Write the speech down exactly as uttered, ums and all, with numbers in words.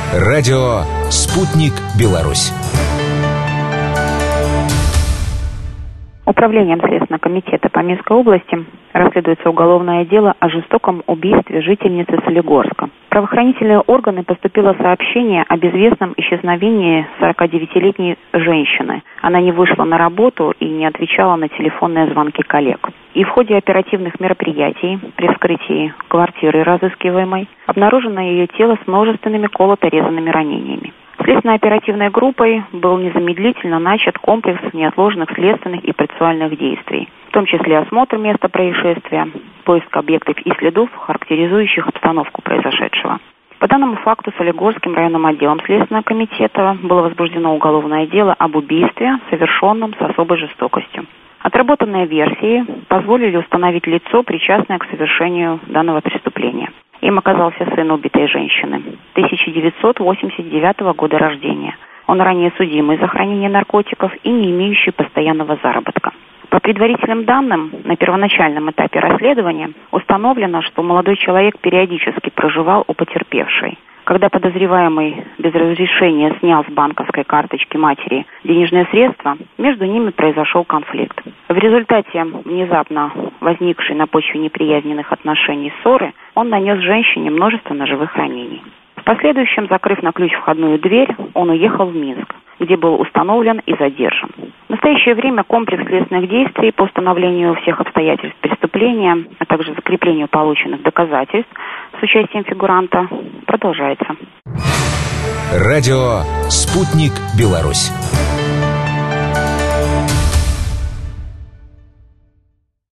Радио «Спутник Беларусь». Управлением Следственного комитета по Минской области расследуется уголовное дело о жестоком убийстве жительницы Солигорска. В правоохранительные органы поступило сообщение о безвестном исчезновении сорокадевятилетней женщины. Она не вышла на работу и не отвечала на телефонные звонки коллег. И в ходе оперативных мероприятий при вскрытии квартиры разыскиваемой обнаружено ее тело с множественными колото-резанными ранениями. Следственно-оперативной группой был незамедлительно начат комплекс неотложных следственных и процессуальных действий, в том числе осмотр места происшествия, поиск объектов и следов, характеризующих обстановку произошедшего. По данному факту Солигорским районным отделом Следственного комитета было возбуждено уголовное дело об убийстве, совершенном с особой жестокостью. Отработанные версии позволили установить лицо, причастное к совершению данного преступления. Им оказался сын убитой женщины, тысяча девятьсот восемьдесят девятого года рождения. Он ранее судимый за хранение наркотиков и не имеющий постоянного заработка. По предварительным данным, на первоначальном этапе расследования установлено, что молодой человек периодически проживал у потерпевшей. Когда подозреваемый без разрешения снял с банковской карточки матери денежные средства, между ними произошел конфликт. В результате внезапно возникшей на почве неприязненных отношений ссоры он нанес женщине множество ножевых ранений. В последующем, закрыв на ключ входную дверь, он уехал в Минск, где был установлен и задержан. В настоящее время комплекс следственных действий по установлению всех обстоятельств преступления, а также закреплению полученных доказательств с участием фигуранта продолжается. Радио «Спутник Беларусь».